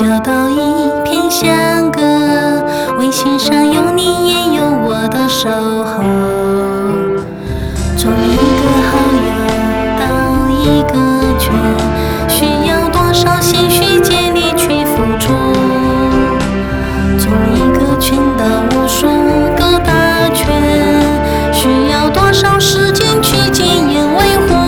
找到一片香歌，微信上有你也有我的守候。从一个好友到一个圈，需要多少鲜血竭力去付出？从一个圈到无数个大圈，需要多少时间去检验维护？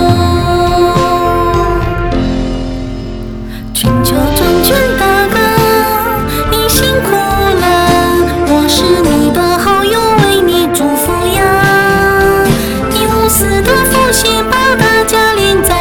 全球中圈大哥，你辛苦了，我是你的好友，为你祝福呀！你无私的奉献，把大家连在